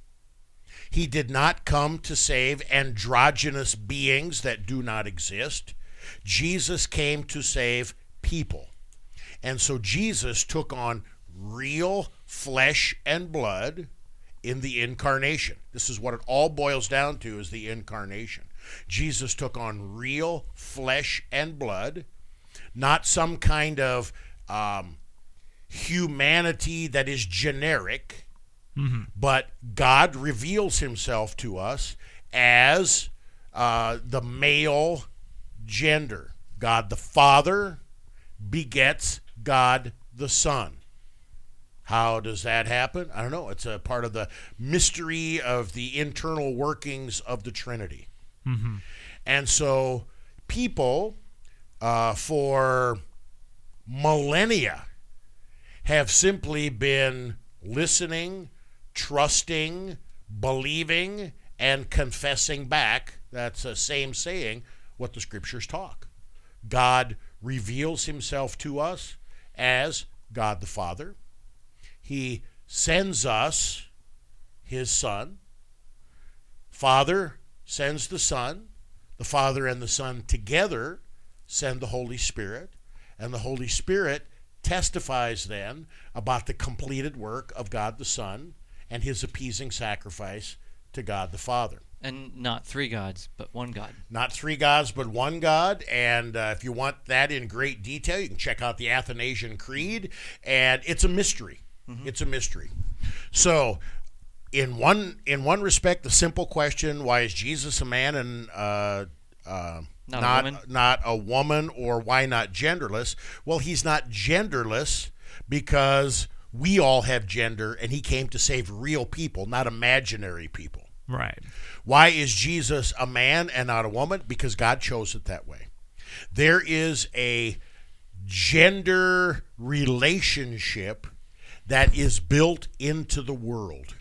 He did not come to save androgynous beings that do not exist. Jesus came to save people. And so Jesus took on real flesh and blood in the incarnation. This is what it all boils down to, is the incarnation. Jesus took on real flesh and blood, not some kind of um, humanity that is generic. Mm-hmm. But God reveals himself to us as uh, the male gender. God the Father begets God the Son. How does that happen? I don't know. It's a part of the mystery of the internal workings of the Trinity. Mm-hmm. And so people uh, for millennia have simply been listening, trusting, believing, and confessing back, that's the same saying, what the Scriptures talk. God reveals himself to us as God the Father. He sends us his Son. Father sends the Son. The Father and the Son together send the Holy Spirit. And the Holy Spirit testifies then about the completed work of God the Son and his appeasing sacrifice to God the Father. And not three gods, but one God. Not three gods, but one God. And uh, if you want that in great detail, you can check out the Athanasian Creed. And it's a mystery. Mm-hmm. It's a mystery. So, in one in one respect, the simple question, why is Jesus a man and uh, uh, not, not, a woman? not a woman, or why not genderless? Well, he's not genderless because we all have gender, and he came to save real people, not imaginary people. Right. Why is Jesus a man and not a woman? Because God chose it that way. There is a gender relationship that is built into the world.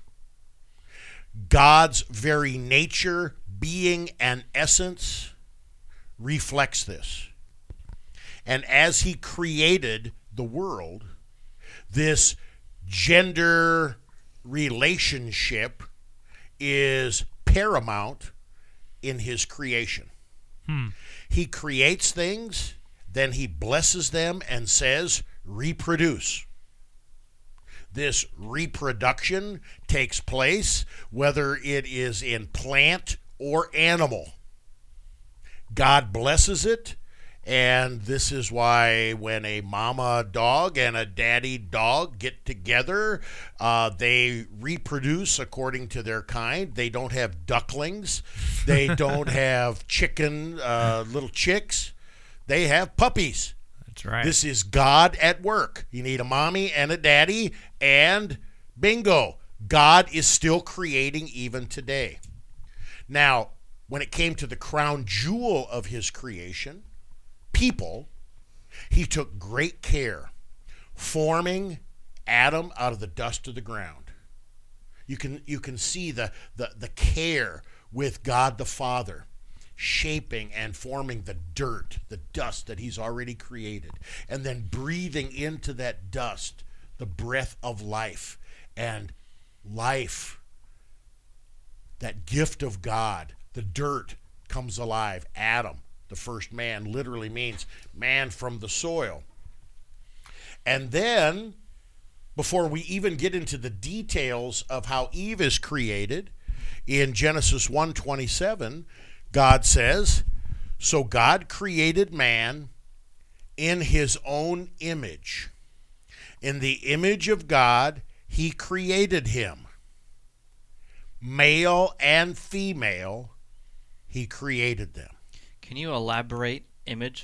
God's very nature, being, and essence reflects this. And as he created the world, this gender relationship is paramount in his creation. Hmm. He creates things, then he blesses them and says, reproduce. This reproduction takes place whether it is in plant or animal. God blesses it, and this is why when a mama dog and a daddy dog get together, uh, they reproduce according to their kind. They don't have ducklings. They don't have chicken, uh, little chicks. They have puppies. That's right. This is God at work. You need a mommy and a daddy, and bingo, God is still creating even today. Now, when it came to the crown jewel of his creation, people, he took great care forming Adam out of the dust of the ground. You can you can see the, the, the care with God the Father shaping and forming the dirt, the dust that he's already created, and then breathing into that dust the breath of life. And life, that gift of God, the dirt comes alive. Adam, the first man, literally means man from the soil. And then, before we even get into the details of how Eve is created, in Genesis one twenty-seven, God says, so God created man in his own image. In the image of God, he created him. Male and female, he created them. Can you elaborate image?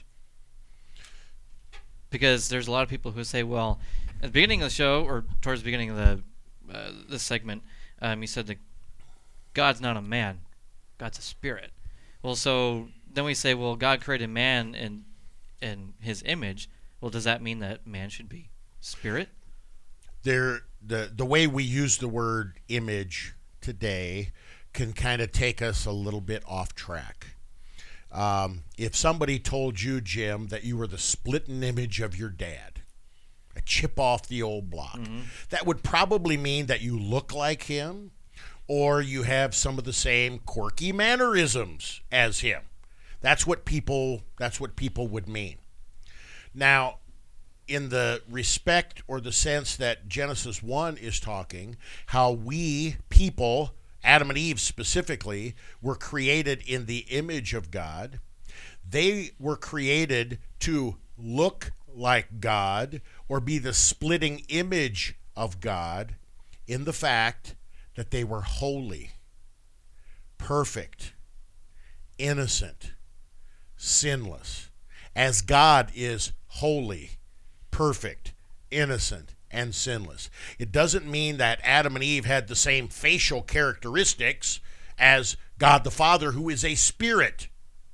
Because there's a lot of people who say, well, at the beginning of the show, or towards the beginning of the uh, this segment, um, you said that God's not a man, God's a spirit. Well, so then we say, well, God created man in in his image. Well, does that mean that man should be spirit? There, the the way we use the word image today can kind of take us a little bit off track. Um, if somebody told you, Jim, that you were the splitting image of your dad, a chip off the old block, mm-hmm. that would probably mean that you look like him, or you have some of the same quirky mannerisms as him. That's what people that's what people would mean. Now, in the respect or the sense that Genesis one is talking, how we people, Adam and Eve specifically, were created in the image of God. They were created to look like God or be the splitting image of God in the fact that they were holy, perfect, innocent, sinless. As God is holy, perfect, innocent, and sinless. It doesn't mean that Adam and Eve had the same facial characteristics as God the Father, who is a spirit,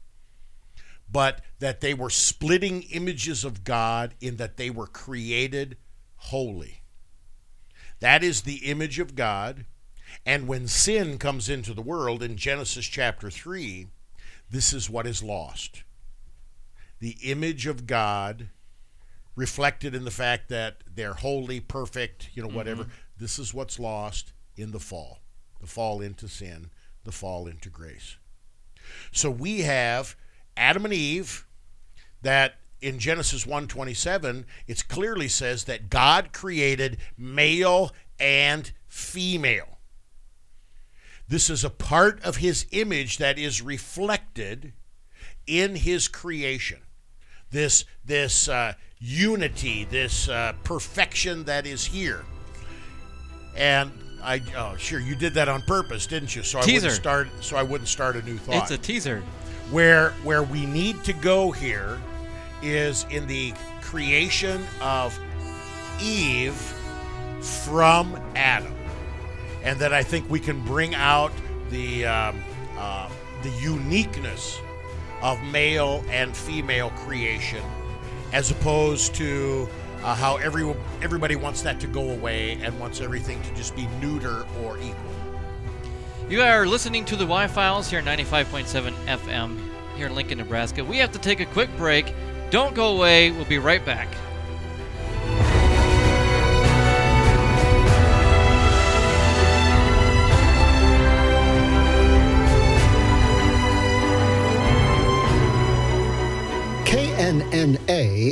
but that they were splitting images of God in that they were created holy. That is the image of God. And when sin comes into the world in Genesis chapter three, this is what is lost. The image of God reflected in the fact that they're holy, perfect, you know, whatever. Mm-hmm. This is what's lost in the fall. The fall into sin, the fall into grace. So we have Adam and Eve that in Genesis one twenty-seven, it clearly says that God created male and female. This is a part of his image that is reflected in his creation. This, this uh, unity, this uh, perfection that is here. And I, oh, sure, you did that on purpose, didn't you? So I teaser. wouldn't start. So I wouldn't start a new thought. It's a teaser. Where, where we need to go here is in the creation of Eve from Adam. And that I think we can bring out the um, uh, the uniqueness of male and female creation, as opposed to uh, how every everybody wants that to go away and wants everything to just be neuter or equal. You are listening to the Y-Files here at ninety-five point seven F M here in Lincoln, Nebraska. We have to take a quick break. Don't go away. We'll be right back. K N N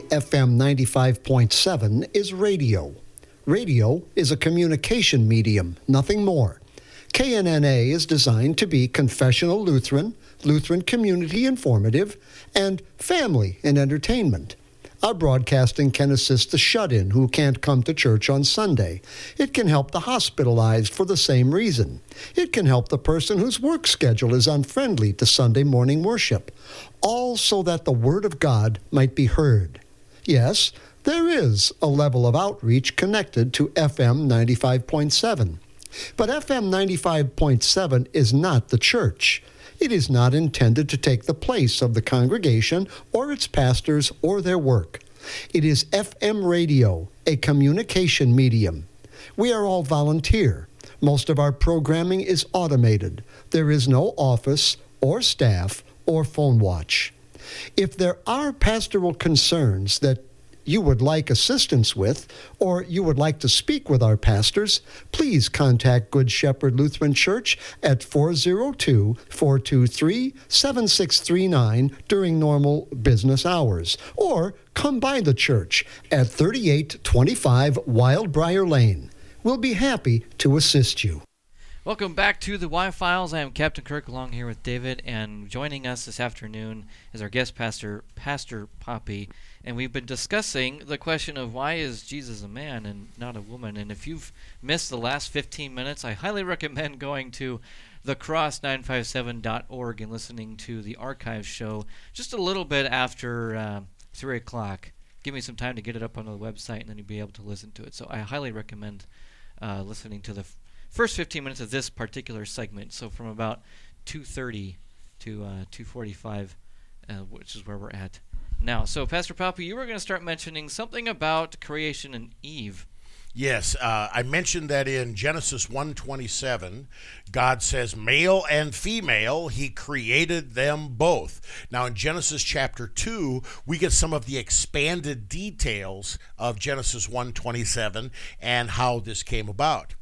F M ninety-five point seven is radio. Radio is a communication medium, nothing more. K N N A is designed to be confessional Lutheran, Lutheran community informative, and family and entertainment. Our broadcasting can assist the shut-in who can't come to church on Sunday. It can help the hospitalized for the same reason. It can help the person whose work schedule is unfriendly to Sunday morning worship, all so that the Word of God might be heard. Yes, there is a level of outreach connected to F M ninety-five point seven. But F M ninety-five point seven is not the church. It is not intended to take the place of the congregation or its pastors or their work. It is F M radio, a communication medium. We are all volunteer. Most of our programming is automated. There is no office or staff or phone watch. If there are pastoral concerns that you would like assistance with, or you would like to speak with our pastors, please contact Good Shepherd Lutheran Church at four oh two, four two three, seven six three nine during normal business hours, or come by the church at thirty-eight twenty-five Wildbriar Lane. We'll be happy to assist you. Welcome back to the Y-Files. I am Captain Kirk along here with David, and joining us this afternoon is our guest pastor, Pastor Poppy. And we've been discussing the question of why is Jesus a man and not a woman. And if you've missed the last fifteen minutes, I highly recommend going to the cross nine five seven dot org and listening to the archive show just a little bit after uh, three o'clock. Give me some time to get it up on the website, and then you'll be able to listen to it. So I highly recommend uh, listening to the f- first fifteen minutes of this particular segment. So from about two thirty to uh, two forty-five, uh, which is where we're at now. So, Pastor Poppy, you were going to start mentioning something about creation and Eve. Yes, uh, I mentioned that in Genesis one twenty-seven, God says, male and female, he created them both. Now, in Genesis chapter two, we get some of the expanded details of Genesis one twenty-seven and how this came about.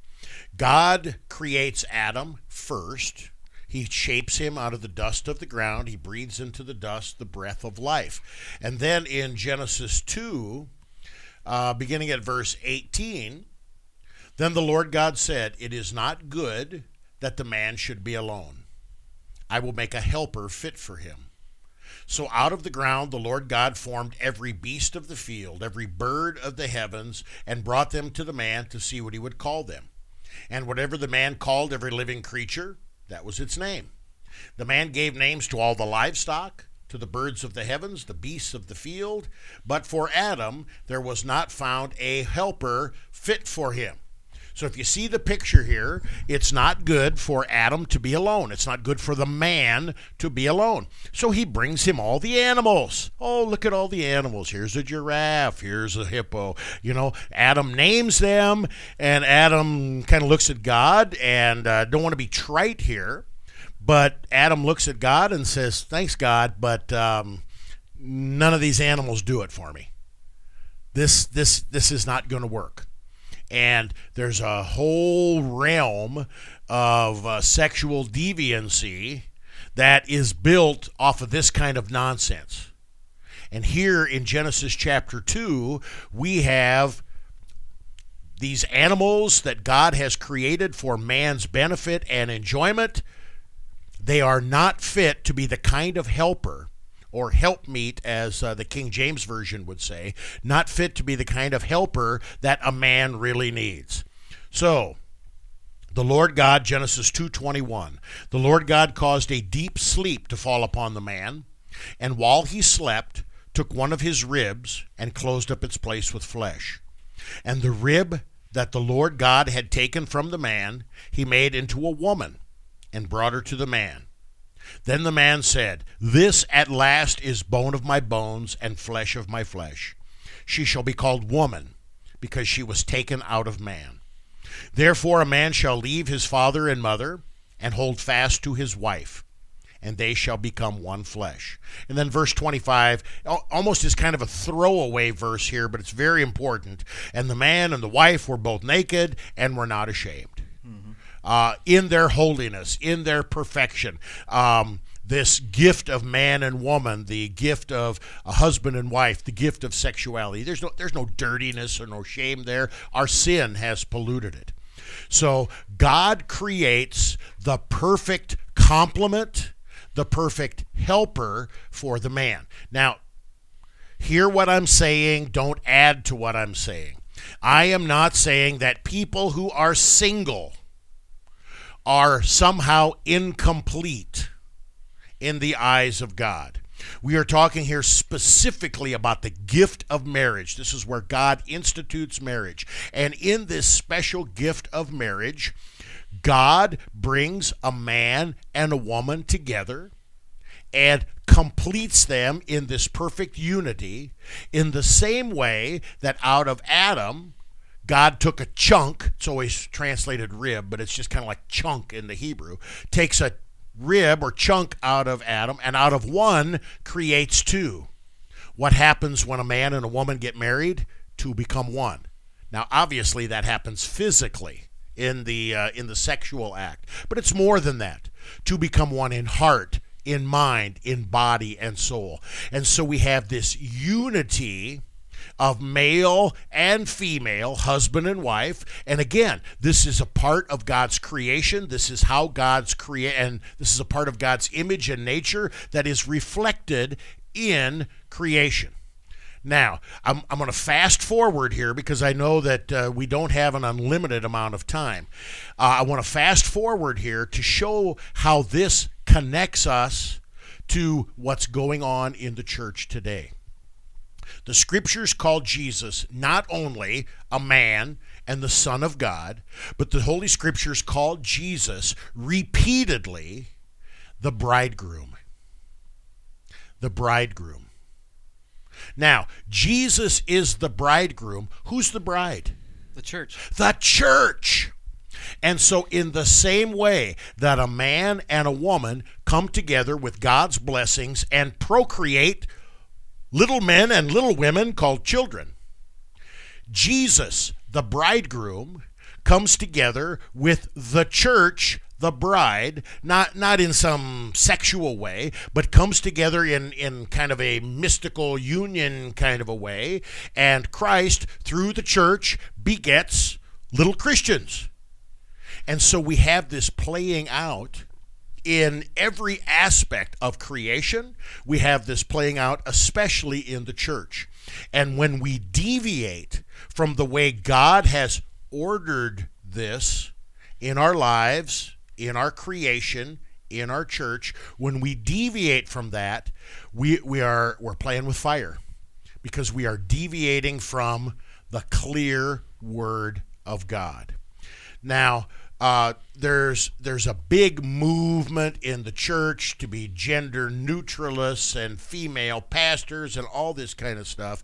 God creates Adam first. He shapes him out of the dust of the ground. He breathes into the dust the breath of life. And then in Genesis two, uh, beginning at verse eighteen, then the Lord God said, it is not good that the man should be alone. I will make a helper fit for him. So out of the ground the Lord God formed every beast of the field, every bird of the heavens, and brought them to the man to see what he would call them. And whatever the man called every living creature, that was its name. The man gave names to all the livestock, to the birds of the heavens, the beasts of the field. But for Adam, there was not found a helper fit for him. So if you see the picture here, it's not good for Adam to be alone. It's not good for the man to be alone. So he brings him all the animals. Oh, look at all the animals. Here's a giraffe. Here's a hippo. You know, Adam names them, and Adam kind of looks at God, and uh, don't want to be trite here, but Adam looks at God and says, thanks, God, but um, none of these animals do it for me. This, this, this is not going to work. And there's a whole realm of uh, sexual deviancy that is built off of this kind of nonsense. And here in Genesis chapter two, we have these animals that God has created for man's benefit and enjoyment. They are not fit to be the kind of helper, or helpmeet, as uh, the King James Version would say, not fit to be the kind of helper that a man really needs. So, the Lord God, Genesis two twenty-one, the Lord God caused a deep sleep to fall upon the man, and while he slept, took one of his ribs and closed up its place with flesh. And the rib that the Lord God had taken from the man, he made into a woman, and brought her to the man. Then the man said, this at last is bone of my bones and flesh of my flesh. She shall be called woman, because she was taken out of man. Therefore a man shall leave his father and mother, and hold fast to his wife, and they shall become one flesh. And then verse twenty-five, almost is kind of a throwaway verse here, but it's very important. And the man and the wife were both naked and were not ashamed. Uh, in their holiness, in their perfection. Um, this gift of man and woman, the gift of a husband and wife, the gift of sexuality. There's no there's no dirtiness or no shame there. Our sin has polluted it. So God creates the perfect complement, the perfect helper for the man. Now, hear what I'm saying. Don't add to what I'm saying. I am not saying that people who are single are somehow incomplete in the eyes of God. We are talking here specifically about the gift of marriage. This is where God institutes marriage. And in this special gift of marriage, God brings a man and a woman together and completes them in this perfect unity in the same way that out of Adam, God took a chunk, it's always translated rib, but it's just kind of like chunk in the Hebrew, takes a rib or chunk out of Adam, and out of one creates two. What happens when a man and a woman get married? Two become one. Now, obviously, that happens physically in the uh, in the sexual act, but it's more than that. Two become one in heart, in mind, in body, and soul. And so we have this unity of male and female, husband and wife. And again, this is a part of God's creation. This is how God's create, and this is a part of God's image and nature that is reflected in creation. Now, I'm, I'm going to fast forward here because I know that uh, we don't have an unlimited amount of time. Uh, I want to fast forward here to show how this connects us to what's going on in the church today. The scriptures call Jesus not only a man and the Son of God, but the Holy Scriptures call Jesus repeatedly the bridegroom. The bridegroom. Now, Jesus is the bridegroom. Who's the bride? The church. The church. And so in the same way that a man and a woman come together with God's blessings and procreate little men and little women called children, Jesus, the bridegroom, comes together with the church, the bride, not not in some sexual way, but comes together in, in kind of a mystical union kind of a way, and Christ, through the church, begets little Christians. And so we have this playing out in every aspect of creation. We have this playing out especially in the church. And when we deviate from the way God has ordered this in our lives, in our creation, in our church, when we deviate from that, we we are we're playing with fire, because we are deviating from the clear word of God. Now, Uh, there's there's a big movement in the church to be gender neutralists and female pastors and all this kind of stuff.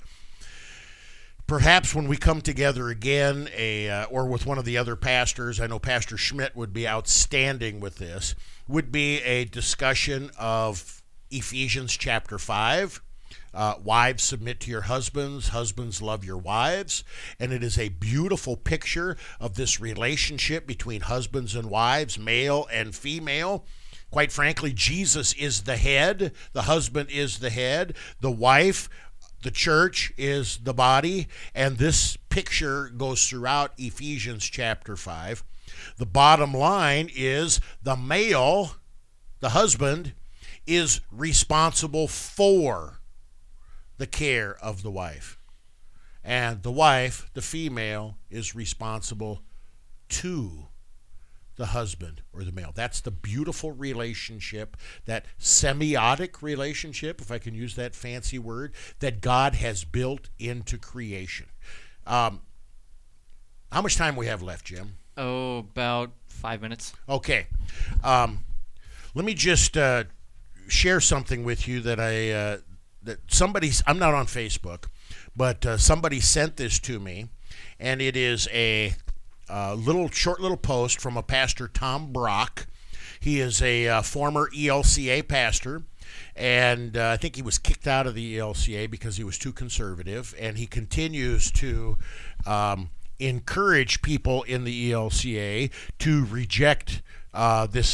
Perhaps when we come together again, a uh, or with one of the other pastors, I know Pastor Schmidt would be outstanding with this, would be a discussion of Ephesians chapter five. Uh, wives, submit to your husbands. Husbands, love your wives. And it is a beautiful picture of this relationship between husbands and wives, male and female. Quite frankly, Jesus is the head. The husband is the head. The wife, the church, is the body. And this picture goes throughout Ephesians chapter five. The bottom line is the male, the husband, is responsible for the care of the wife. And the wife, the female, is responsible to the husband or the male. That's the beautiful relationship, that semiotic relationship, if I can use that fancy word, that God has built into creation. Um, how much time we have left, Jim? Oh, about five minutes. Okay. Um, let me just uh, share something with you that I... Uh, that somebody's, I'm not on Facebook, but uh, somebody sent this to me, and it is a uh, little short little post from a pastor, Tom Brock. He is a uh, former E L C A pastor, and uh, I think he was kicked out of the E L C A because he was too conservative, and he continues to um, encourage people in the E L C A to reject uh, this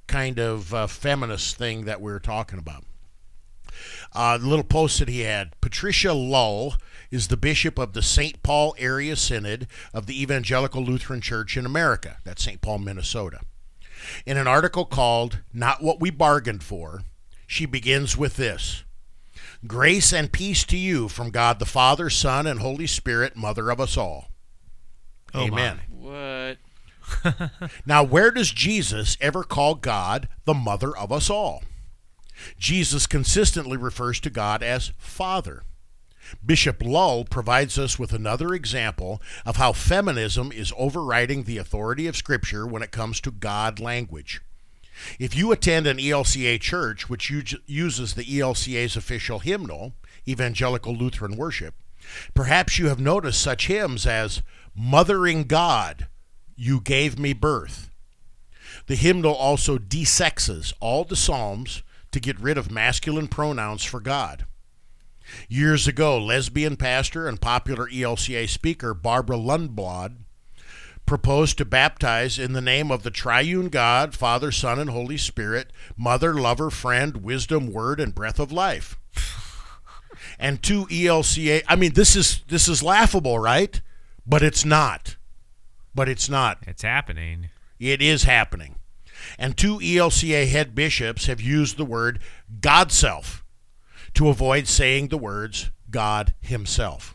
kind of uh, feminist thing that we were talking about. Uh, the little post that he had, Patricia Lull is the bishop of the Saint Paul Area Synod of the Evangelical Lutheran Church in America. That's Saint Paul, Minnesota. In an article called Not What We Bargained For, she begins with this: Grace and peace to you from God the Father, Son, and Holy Spirit, Mother of us all. Oh Amen. What? Now, where does Jesus ever call God the mother of us all? Jesus consistently refers to God as Father. Bishop Lull provides us with another example of how feminism is overriding the authority of Scripture when it comes to God language. If you attend an E L C A church which uses the E L C A's official hymnal, Evangelical Lutheran Worship, perhaps you have noticed such hymns as Mothering God, You Gave Me Birth. The hymnal also desexes all the psalms to get rid of masculine pronouns for God. Years ago, lesbian pastor and popular E L C A speaker Barbara Lundblad proposed to baptize in the name of the triune God, Father, Son, and Holy Spirit, Mother, Lover, Friend, Wisdom, Word, and Breath of Life. And two E L C A, I mean, this is this is laughable, right? But it's not. But it's not. It's happening. It is happening. And two E L C A head bishops have used the word God Self to avoid saying the words God Himself.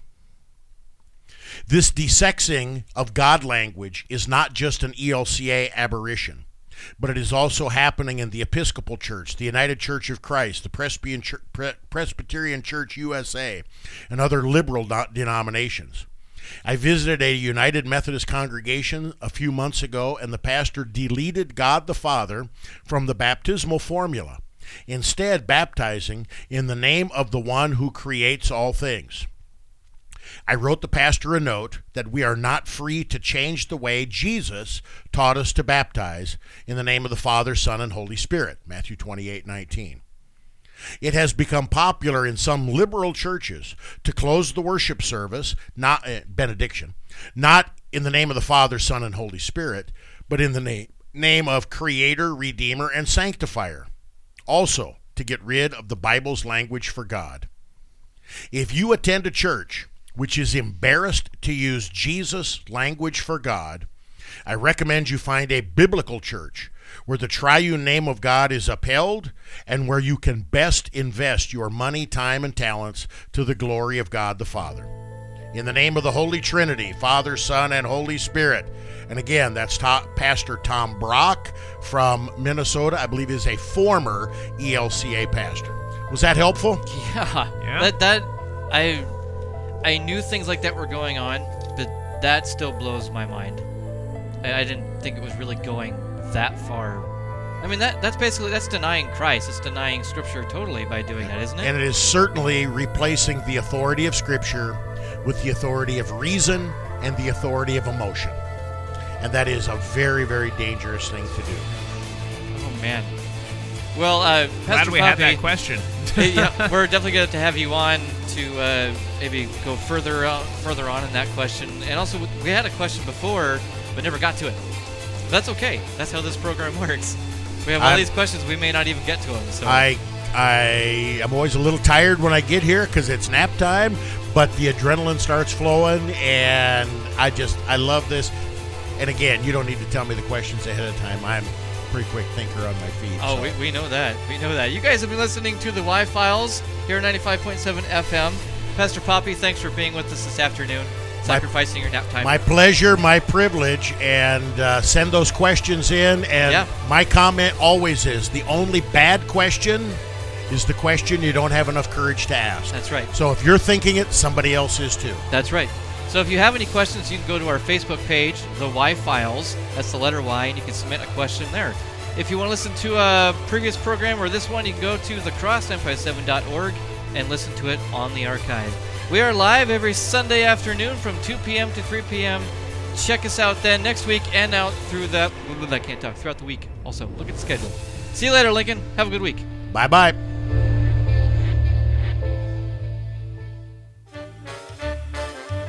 This desexing of God language is not just an E L C A aberration, but it is also happening in the Episcopal Church, the United Church of Christ, the Presbyterian Church, Presbyterian Church U S A, and other liberal denominations. I visited a United Methodist congregation a few months ago, and the pastor deleted God the Father from the baptismal formula, instead baptizing in the name of the one who creates all things. I wrote the pastor a note that we are not free to change the way Jesus taught us to baptize in the name of the Father, Son, and Holy Spirit, Matthew twenty-eight nineteen. It has become popular in some liberal churches to close the worship service, not uh, benediction, not in the name of the Father, Son, and Holy Spirit, but in the name, name of Creator, Redeemer, and Sanctifier. Also, to get rid of the Bible's language for God. If you attend a church which is embarrassed to use Jesus' language for God, I recommend you find a biblical church where the triune name of God is upheld and where you can best invest your money, time, and talents to the glory of God the Father. In the name of the Holy Trinity, Father, Son, and Holy Spirit. And again, that's ta- Pastor Tom Brock from Minnesota. I believe is a former E L C A pastor. Was that helpful? Yeah. yeah. That that I I knew things like that were going on, but that still blows my mind. I, I didn't think it was really going that far. I mean, that that's basically, that's denying Christ. It's denying Scripture totally by doing that, isn't it? And it is certainly replacing the authority of Scripture with the authority of reason and the authority of emotion. And that is a very, very dangerous thing to do. Oh, man. Well, uh, Pastor Glad we Poppy, had that question. Yeah, we're definitely going to have you on to uh, maybe go further uh, further on in that question. And also, we had a question before, but never got to it. But that's okay. That's how this program works. We have all I'm, these questions, we may not even get to them. So I, I am always a little tired when I get here because it's nap time, but the adrenaline starts flowing, and I just, I love this. And again, you don't need to tell me the questions ahead of time. I'm a pretty quick thinker on my feet. Oh, so. we, we know that. We know that. You guys have been listening to the Y-Files here at ninety-five point seven F M. Pastor Poppy, thanks for being with us this afternoon, sacrificing my, your nap time. My pleasure, my privilege, and uh, send those questions in. And yeah. my comment always is, the only bad question is the question you don't have enough courage to ask. That's right. So if you're thinking it, somebody else is too. That's right. So if you have any questions, you can go to our Facebook page, The Y-Files. That's the letter Y, and you can submit a question there. If you want to listen to a previous program or this one, you can go to the cross nine five seven dot org and listen to it on the archive. We are live every Sunday afternoon from two p.m. to three p.m. Check us out then next week and out through the... I can't talk. Throughout the week also. Look at the schedule. See you later, Lincoln. Have a good week. Bye-bye.